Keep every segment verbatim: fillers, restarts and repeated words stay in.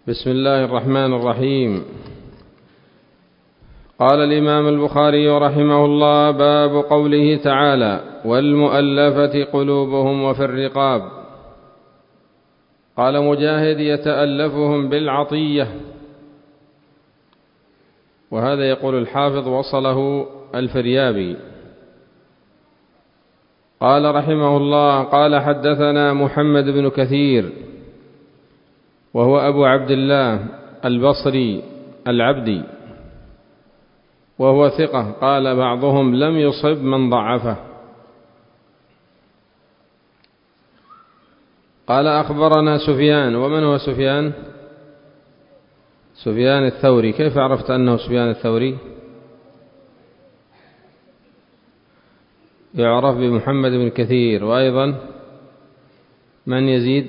بسم الله الرحمن الرحيم. قال الإمام البخاري رحمه الله: باب قوله تعالى: والمؤلفة قلوبهم وفي الرقاب. قال مجاهد: يتألفهم بالعطية. وهذا يقول الحافظ وصله الفريابي. قال رحمه الله: قال حدثنا محمد بن كثير وهو أبو عبد الله البصري العبدي وهو ثقة، قال بعضهم لم يصب من ضعفه. قال أخبرنا سفيان. ومن هو سفيان؟ سفيان الثوري. كيف عرفت أنه سفيان الثوري؟ يعرف بمحمد بن كثير. وأيضا من يزيد؟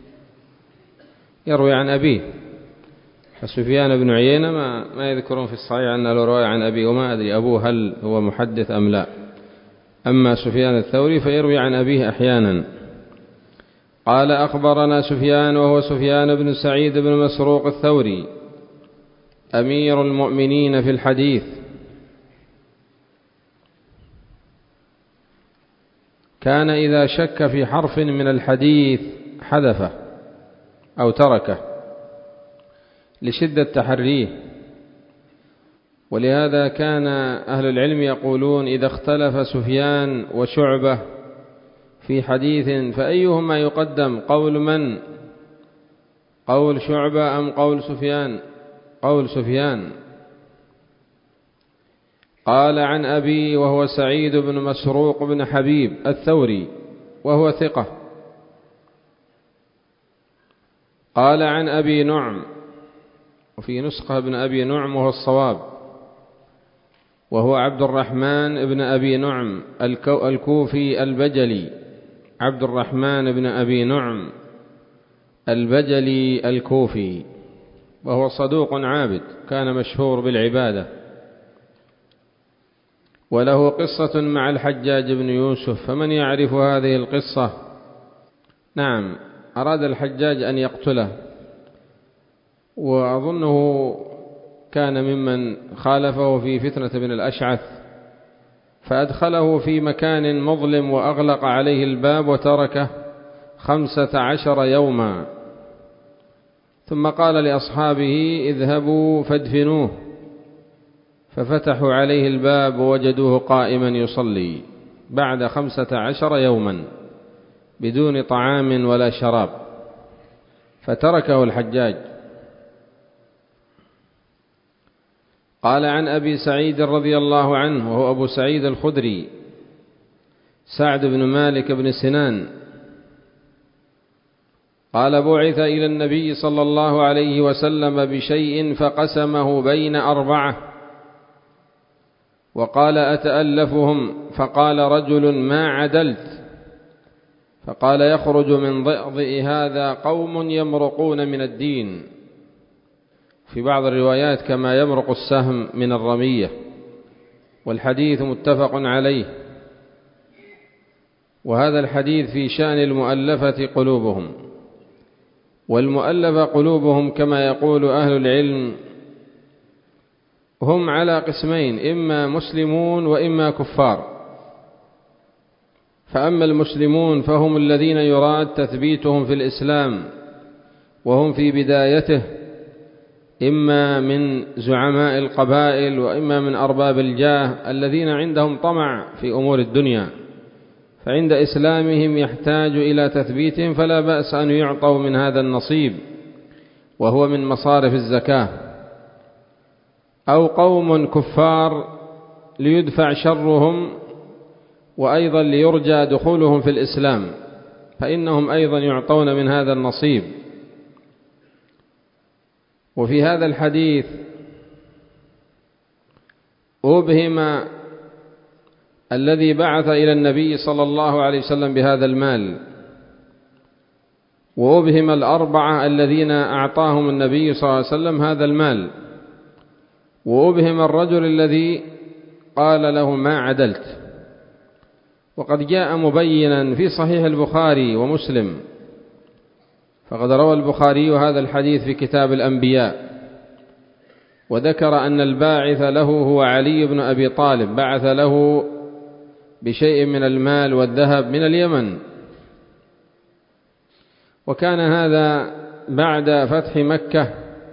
يروي عن أبيه. فسفيان بن عيينة ما, ما يذكرون في الصحيح أنه له رواية عن أبيه، وما أدري أبوه هل هو محدث أم لا. أما سفيان الثوري فيروي عن أبيه أحيانا. قال أخبرنا سفيان وهو سفيان بن سعيد بن مسروق الثوري أمير المؤمنين في الحديث، كان إذا شك في حرف من الحديث حذفه أو تركه لشدة تحريه. ولهذا كان أهل العلم يقولون: إذا اختلف سفيان وشعبة في حديث فأيهما يقدم؟ قول من؟ قول شعبة أم قول سفيان؟ قول سفيان. قال عن أبي وهو سعيد بن مسروق بن حبيب الثوري وهو ثقة. قال عن أبي نعم، وفي نسخة ابن أبي نعم وهو الصواب، وهو عبد الرحمن بن أبي نعم الكوفي البجلي، عبد الرحمن بن أبي نعم البجلي الكوفي، وهو صدوق عابد كان مشهور بالعبادة. وله قصة مع الحجاج بن يوسف، فمن يعرف هذه القصة؟ نعم، أراد الحجاج أن يقتله، وأظنه كان ممن خالفه في فتنة بن الأشعث، فأدخله في مكان مظلم وأغلق عليه الباب وتركه خمسة عشر يوما، ثم قال لأصحابه: اذهبوا فادفنوه. ففتحوا عليه الباب ووجدوه قائما يصلي بعد خمسة عشر يوما بدون طعام ولا شراب، فتركه الحجاج. قال عن أبي سعيد رضي الله عنه وهو أبو سعيد الخدري سعد بن مالك بن سنان، قال: بعث إلى النبي صلى الله عليه وسلم بشيء فقسمه بين أربعة، وقال: أتألفهم؟ فقال رجل: ما عدلت. فقال: يخرج من ضئضئ هذا قوم يمرقون من الدين، في بعض الروايات كما يمرق السهم من الرمية، والحديث متفق عليه. وهذا الحديث في شأن المؤلفة قلوبهم. والمؤلفة قلوبهم كما يقول أهل العلم هم على قسمين: إما مسلمون وإما كفار. فأما المسلمون فهم الذين يراد تثبيتهم في الإسلام وهم في بدايته، إما من زعماء القبائل وإما من أرباب الجاه الذين عندهم طمع في أمور الدنيا، فعند إسلامهم يحتاج إلى تثبيتهم، فلا بأس أن يعطوا من هذا النصيب وهو من مصارف الزكاة. أو قوم كفار ليدفع شرهم وأيضا ليرجى دخولهم في الإسلام، فإنهم أيضا يعطون من هذا النصيب. وفي هذا الحديث أبهم الذي بعث إلى النبي صلى الله عليه وسلم بهذا المال، وأبهم الأربعة الذين أعطاهم النبي صلى الله عليه وسلم هذا المال، وأبهم الرجل الذي قال له: ما عدلت. وقد جاء مبينا في صحيح البخاري ومسلم فقد روى البخاري هذا الحديث في كتاب الأنبياء، وذكر أن الباعث له هو علي بن أبي طالب، بعث له بشيء من المال والذهب من اليمن، وكان هذا بعد فتح مكة.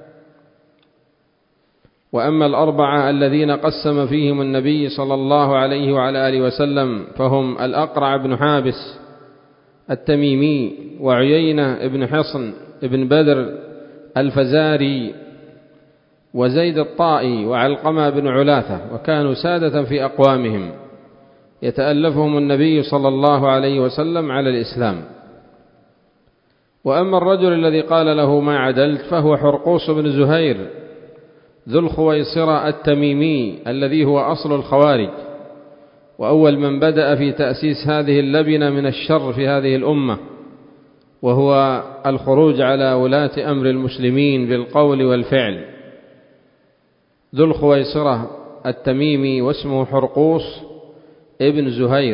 وأما الأربعة الذين قسم فيهم النبي صلى الله عليه وعلى آله وسلم فهم الأقرع بن حابس التميمي، وعيينة بن حصن بن بدر الفزاري، وزيد الطائي، وعلقمة بن علاثة، وكانوا سادة في أقوامهم يتألفهم النبي صلى الله عليه وسلم على الإسلام. وأما الرجل الذي قال له ما عدلت فهو حرقوس بن زهير ذو الخويصرة التميمي الذي هو أصل الخوارج، وأول من بدأ في تأسيس هذه اللبنة من الشر في هذه الأمة، وهو الخروج على ولاة أمر المسلمين بالقول والفعل. ذو الخويصرة التميمي واسمه حرقوس ابن زهير.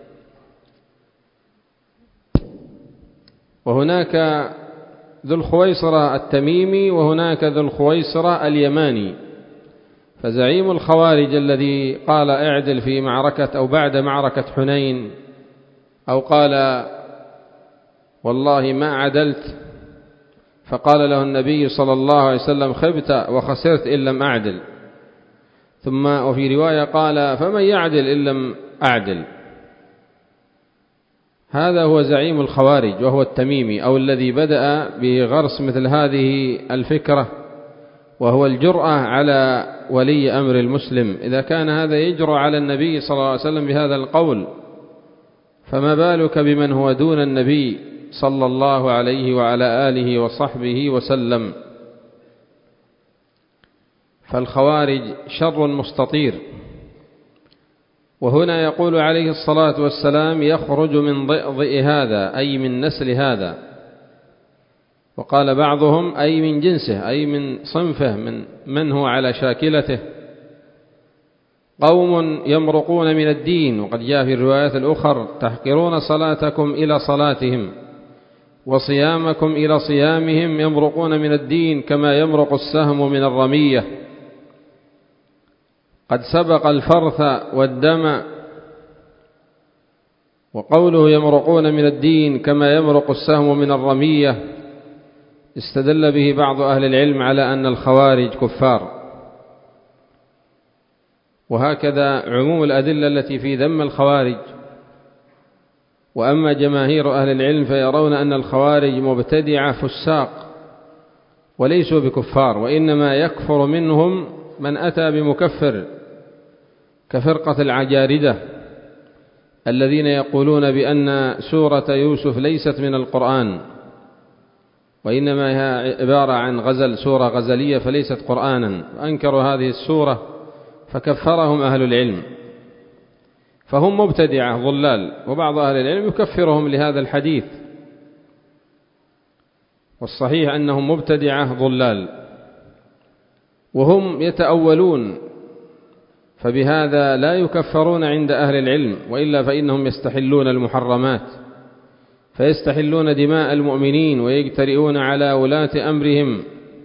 وهناك ذو الخويصرة التميمي وهناك ذو الخويصرة اليماني. فزعيم الخوارج الذي قال اعدل في معركة أو بعد معركة حنين، أو قال والله ما عدلت، فقال له النبي صلى الله عليه وسلم خبت وخسرت إن لم أعدل. ثم وفي رواية قال فمن يعدل إن لم أعدل. هذا هو زعيم الخوارج، وهو التميمي، أو الذي بدأ بغرس مثل هذه الفكرة، وهو الجرأة على ولي أمر المسلم. إذا كان هذا يجرؤ على النبي صلى الله عليه وسلم بهذا القول، فما بالك بمن هو دون النبي صلى الله عليه وعلى آله وصحبه وسلم. فالخوارج شر مستطير. وهنا يقول عليه الصلاة والسلام يخرج من ضئضئ هذا، أي من نسل هذا. وقال بعضهم أي من جنسه، أي من صنفه، من من هو على شاكلته. قوم يمرقون من الدين، وقد جاء في الروايات الأخرى تحقرون صلاتكم إلى صلاتهم وصيامكم إلى صيامهم، يمرقون من الدين كما يمرق السهم من الرمية. قد سبق الفرث والدم. وقوله يمرقون من الدين كما يمرق السهم من الرمية استدل به بعض أهل العلم على أن الخوارج كفار. وهكذا عموم الأدلة التي في ذم الخوارج. وأما جماهير أهل العلم فيرون أن الخوارج مبتدعة فساق وليسوا بكفار، وإنما يكفر منهم من أتى بمكفر، كفرقة العجاردة الذين يقولون بأن سورة يوسف ليست من القرآن، وإنما هي عبارة عن غزل، سورة غزلية فليست قرآنا، وأنكروا هذه السورة فكفرهم أهل العلم. فهم مبتدعة ضلال، وبعض أهل العلم يكفرهم لهذا الحديث، والصحيح أنهم مبتدعة ضلال. وهم يتأولون، فبهذا لا يكفرون عند أهل العلم، وإلا فإنهم يستحلون المحرمات، فيستحلون دماء المؤمنين ويجترئون على ولاة أمرهم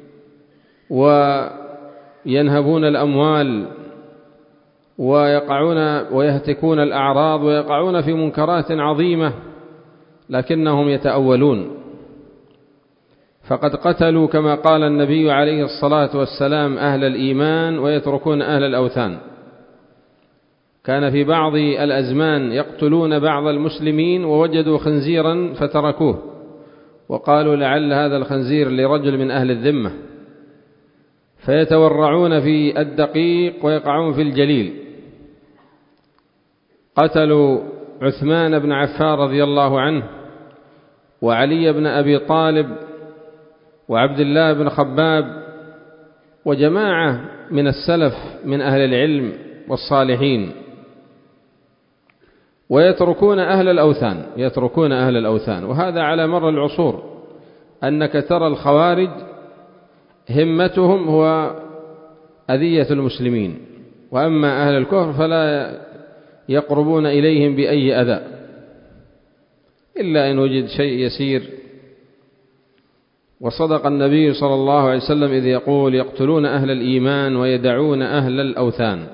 وينهبون الأموال ويقعون ويهتكون الأعراض ويقعون في منكرات عظيمة، لكنهم يتأولون. فقد قتلوا كما قال النبي عليه الصلاة والسلام أهل الإيمان ويتركون أهل الأوثان. كان في بعض الأزمان يقتلون بعض المسلمين ووجدوا خنزيرا فتركوه، وقالوا لعل هذا الخنزير لرجل من أهل الذمة، فيتورعون في الدقيق ويقعون في الجليل. قتلوا عثمان بن عفان رضي الله عنه، وعلي بن أبي طالب، وعبد الله بن خباب، وجماعة من السلف من أهل العلم والصالحين، ويتركون أهل الأوثان، يتركون أهل الأوثان. وهذا على مر العصور، أنك ترى الخوارج همتهم هو أذية المسلمين، وأما أهل الكفر فلا يقربون إليهم بأي أذى، إلا إن وجد شيء يسير وصدق النبي صلى الله عليه وسلم إذ يقول: يقتلون أهل الإيمان ويدعون أهل الأوثان.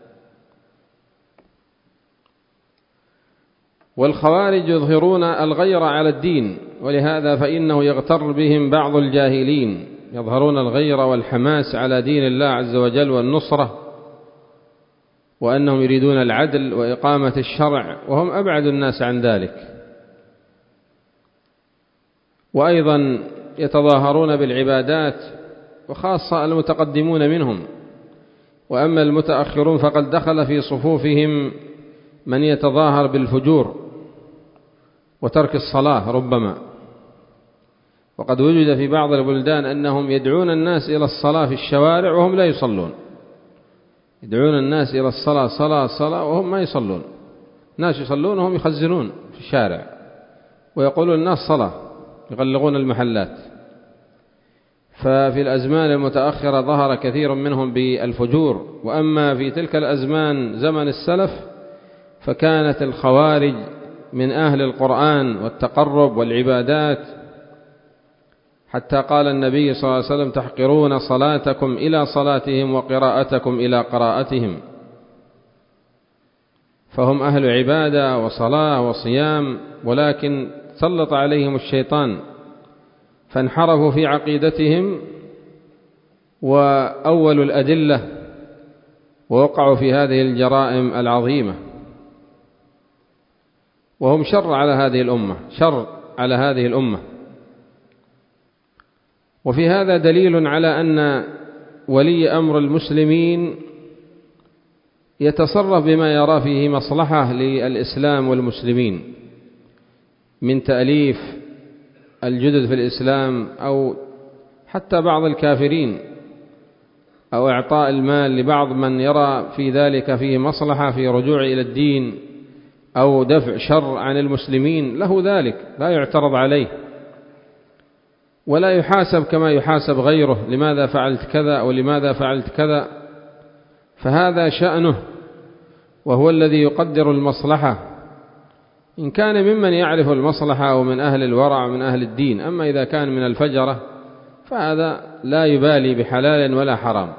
والخوارج يظهرون الغير على الدين، ولهذا فإنه يغتر بهم بعض الجاهلين، يظهرون الغير والحماس على دين الله عز وجل والنصرة، وأنهم يريدون العدل وإقامة الشرع، وهم أبعد الناس عن ذلك. وأيضا يتظاهرون بالعبادات، وخاصة المتقدمون منهم. وأما المتأخرون فقد دخل في صفوفهم من يتظاهر بالفجور وترك الصلاة ربما. وقد وجد في بعض البلدان أنهم يدعون الناس إلى الصلاة في الشوارع وهم لا يصلون، يدعون الناس إلى الصلاة صلاة صلاة وهم ما يصلون. ناس يصلون وهم يخزنون في الشارع، ويقولون الناس صلاة، يغلقون المحلات. ففي الأزمان المتأخرة ظهر كثير منهم بالفجور. وأما في تلك الأزمان زمن السلف فكانت الخوارج من أهل القرآن والتقرب والعبادات، حتى قال النبي صلى الله عليه وسلم: تحقرون صلاتكم إلى صلاتهم وقراءتكم إلى قراءتهم. فهم أهل عبادة وصلاة وصيام، ولكن سلط عليهم الشيطان فانحرفوا في عقيدتهم وأولوا الأدلة ووقعوا في هذه الجرائم العظيمة، وهم شر على هذه الأمة، شر على هذه الأمة. وفي هذا دليل على أن ولي أمر المسلمين يتصرف بما يرى فيه مصلحة للإسلام والمسلمين، من تأليف الجدد في الإسلام أو حتى بعض الكافرين، أو إعطاء المال لبعض من يرى في ذلك فيه مصلحة في رجوع إلى الدين أو دفع شر عن المسلمين، له ذلك، لا يعترض عليه ولا يحاسب كما يحاسب غيره: لماذا فعلت كذا أو لماذا فعلت كذا. فهذا شأنه، وهو الذي يقدر المصلحة إن كان ممن يعرف المصلحة ومن أهل الورع ومن أهل الدين. أما إذا كان من الفجرة فهذا لا يبالي بحلال ولا حرام.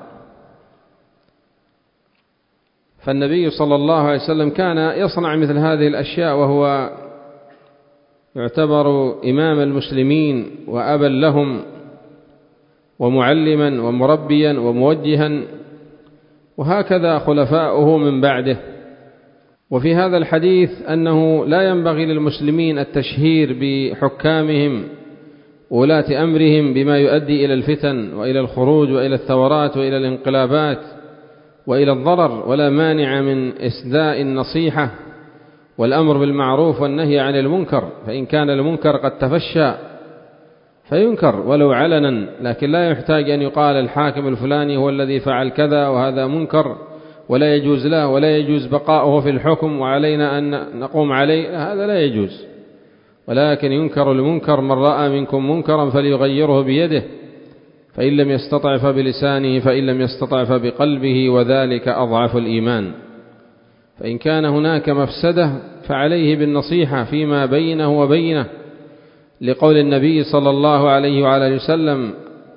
فالنبي صلى الله عليه وسلم كان يصنع مثل هذه الأشياء، وهو يعتبر إمام المسلمين وأبا لهم ومعلما ومربيا وموجها، وهكذا خلفاؤه من بعده. وفي هذا الحديث أنه لا ينبغي للمسلمين التشهير بحكامهم وولاة أمرهم بما يؤدي إلى الفتن وإلى الخروج وإلى الثورات وإلى الانقلابات وإلى الضرر، ولا مانع من إسداء النصيحة والأمر بالمعروف والنهي عن المنكر. فإن كان المنكر قد تفشى فينكر ولو علنا، لكن لا يحتاج أن يقال الحاكم الفلاني هو الذي فعل كذا وهذا منكر ولا يجوز له ولا يجوز بقاؤه في الحكم وعلينا أن نقوم عليه، هذا لا يجوز. ولكن ينكر المنكر: من رأى منكم منكرا فليغيره بيده، فإن لم يستطع فبلسانه، فإن لم يستطع فبقلبه، وذلك أضعف الإيمان. فإن كان هناك مفسدة فعليه بالنصيحة فيما بينه وبينه، لقول النبي صلى الله عليه وعلى وسلم: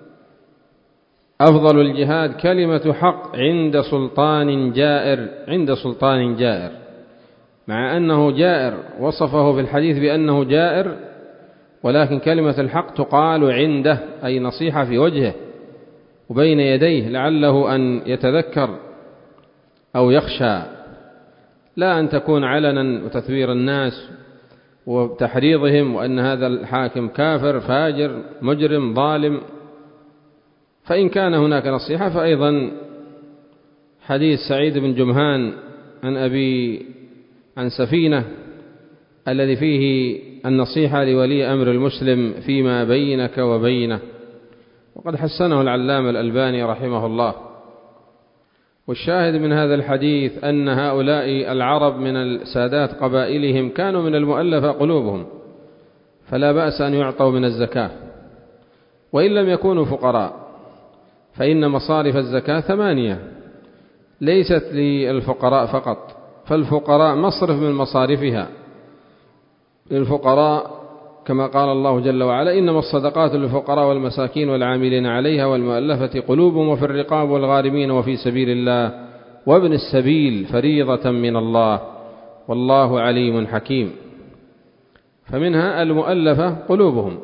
أفضل الجهاد كلمة حق عند سلطان جائر، عند سلطان جائر. مع أنه جائر، وصفه في الحديث بأنه جائر، ولكن كلمة الحق تقال عنده، أي نصيحة في وجهه وبين يديه لعله أن يتذكر أو يخشى، لا أن تكون علنا وتثوير الناس وتحريضهم وأن هذا الحاكم كافر فاجر مجرم ظالم. فإن كان هناك نصيحة فأيضا حديث سعيد بن جمهان عن أبي عن سفينة الذي فيه النصيحة لولي أمر المسلم فيما بينك وبينه، وقد حسنه العلامة الألباني رحمه الله. والشاهد من هذا الحديث أن هؤلاء العرب من السادات قبائلهم كانوا من المؤلفة قلوبهم، فلا بأس أن يعطوا من الزكاة وإن لم يكونوا فقراء، فإن مصارف الزكاة ثمانية ليست للفقراء فقط، فالفقراء مصرف من مصارفها للفقراء كما قال الله جل وعلا: إنما الصدقات للفقراء والمساكين والعاملين عليها والمؤلفة قلوبهم وفي الرقاب والغارمين وفي سبيل الله وابن السبيل فريضة من الله والله عليم حكيم. فمنها المؤلفة قلوبهم.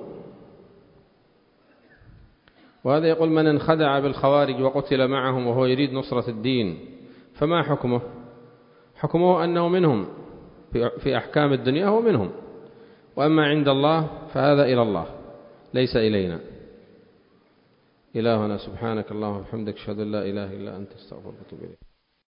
وهذا يقول: من انخدع بالخوارج وقتل معهم وهو يريد نصرة الدين فما حكمه؟ حكمه أنه منهم في أحكام الدنيا، هو منهم، وأما عند الله فهذا إلى الله ليس إلينا. إلهنا سبحانك اللهم وبحمدك أشهد أن لا إله إلا أنت أستغفرك وأتوب إليك.